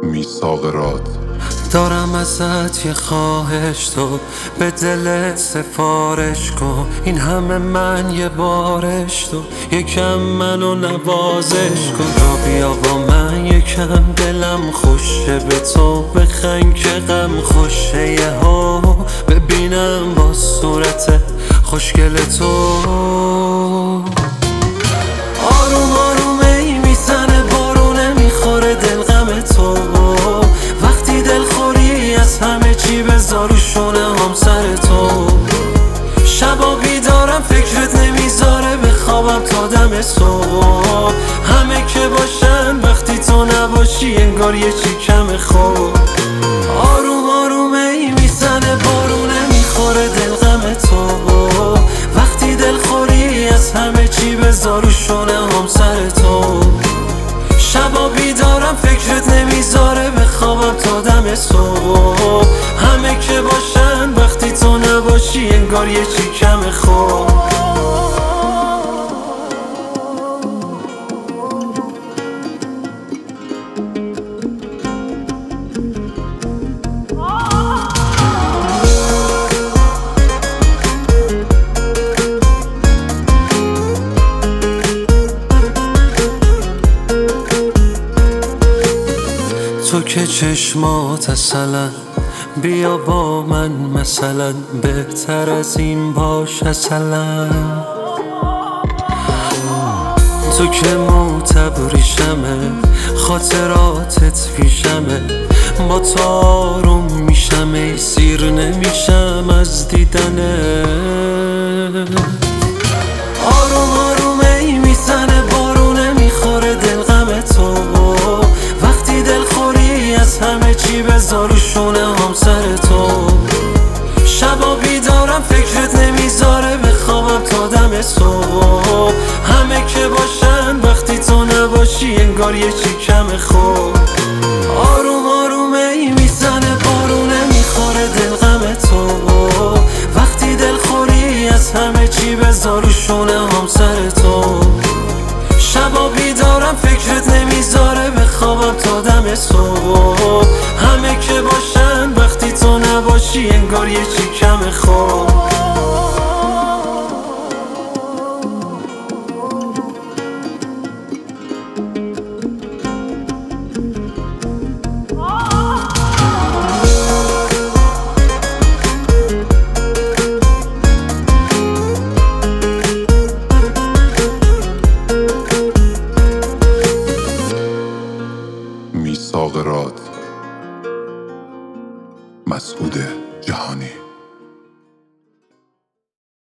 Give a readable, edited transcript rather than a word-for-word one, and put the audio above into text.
میثاق راد. دارم ازت یه خواهش، تو به دل سفارش کن. این همه من یه بارش، تو یکم منو نوازش کن. را بیا با من یکم، دلم خوشه به تو بخند که غم خوشه. یه ها ببینم با صورت خوشگل تو. آروم آروم ای میزنه بارونه، میخوره دل غم تو. وقتی دل خوری از همه چی بذار و شونه هم سر تو. شبا بیدارم فکرت نمیذاره بخوابم تا دم صبح. همه که باشن وقتی تو نباشی انگار یه چی کم خوب. آروم آروم ای میزنه بارونه، میخوره دل غم تو. وقتی دل خوری از همه چی بذار و شونه هم سر تو. شبا بیدارم فکرت نمیذاره بخوابم تا دم صبح. همه که باشن وقتی تو نباشی انگار یه چی کم خوب. تو که چشمات اصلا، بیا با من مثلا، بهتر از این باش اصلا. تو که معتبریشمه، خاطراتت پیشمه. با تو آروم میشم ای سیر نمیشم از دیدنه. آروم آروم ای میزنه بارونه، میخوره دل غم تو. وقتی دل خوری از همه چی بذار و شونه هم سر تو. شبا بیدارم فکرت نمیذاره بخوابم تا دم صبح. همه که باشن وقتی تو نباشی انگار یه چی کم خوب. آروم آروم ای میزنه بارونه، میخوره دل غم تو. وقتی دل خوری از همه چی بذار و شونه هم سر تو. شبا بیدارم فکرت نمیذاره بخوابم تا دم صبح. همه که باشن وقتی تو نباشی انگار یه چی کم خوب. میثاق راد. مسعود جهانی.